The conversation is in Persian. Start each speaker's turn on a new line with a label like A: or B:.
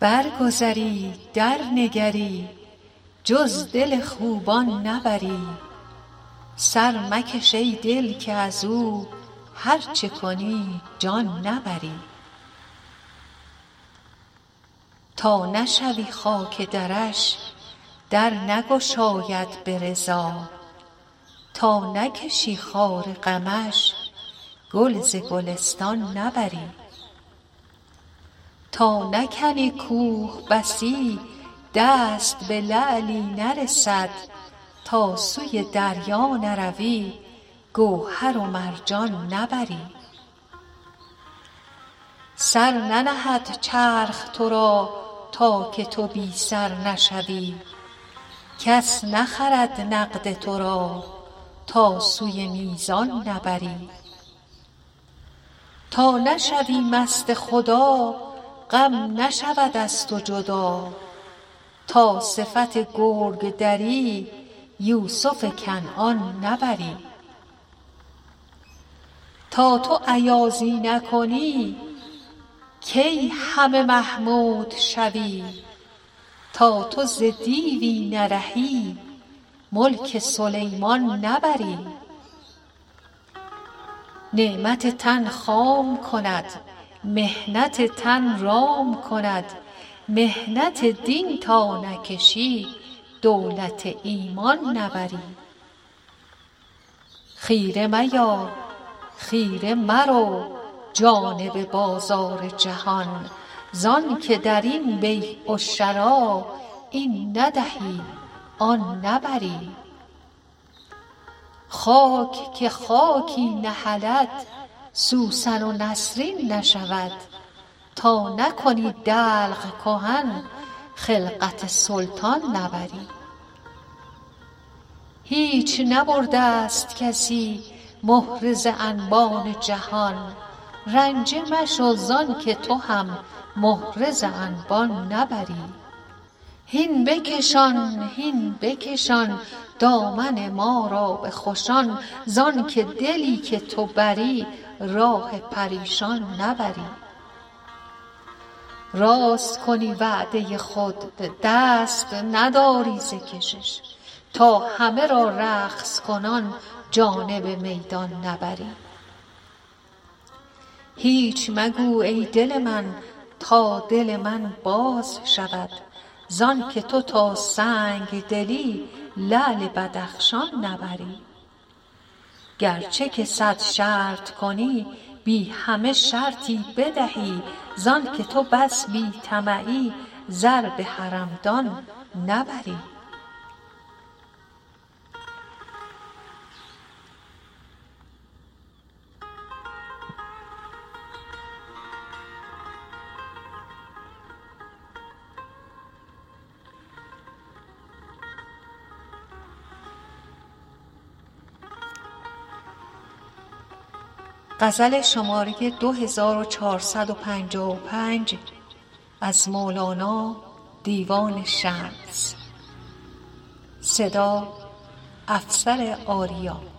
A: برگذری در نگری جز دل خوبان نبری. سر مکش ای دل که از او هر چه کنی جان نبری. تا نشوی خاک درش در نگشاید به رضا. تا نکشی خار غمش گل ز گلستان نبری. تا نکنی کوه بسی دست به لعلی نرسد. تا سوی دریا نروی گوهر و مرجان نبری. سر ننهد چرخ تو را تا که تو بی سر نشوی. کس نخرد نقد تو را تا سوی میزان نبری. تا نشوی مست خدا غم نشود از تو جدا. تا صفت گرگ دری یوسف کنعان نبری. تا تو ایازی نکنی کی همه محمود شوی. تا تو ز دیوی نرهی ملک سلیمان نبری. نعمت تن خام کند محنت تن رام کند. محنت دین تا نکشی دولت ایمان نبری. خیره میا خیره مرو جانب بازار جهان. زان که در این بیع و شری این ندهی آن نبری. خاک که خاکی نهلد سوسن و نسرین نشود. تا نکنی دلق کهن خلقت سلطان نبری. هیچ نبرده ست کسی مهره ز انبان جهان. رنجه مشو زان که تو هم مهره ز انبان نبری. هین بکشان دامن ما را به خوشان. زان که دلی که تو بری راه پریشان نبری. راست کنی وعده خود دست نداری ز کشش. تا همه را رقص کنان جانب میدان نبری. هیچ مگو ای دل من تا دل من باز شود. زان که تو تا سنگ دلی لعل بدخشان نبری. گرچه که صد شرط کنی بی همه شرطی بدهی. زان که تو بس بی طمعی زر به حرمدان نبری. غزل شماره 2455 از مولانا دیوان شمس. صدا افسر آریا.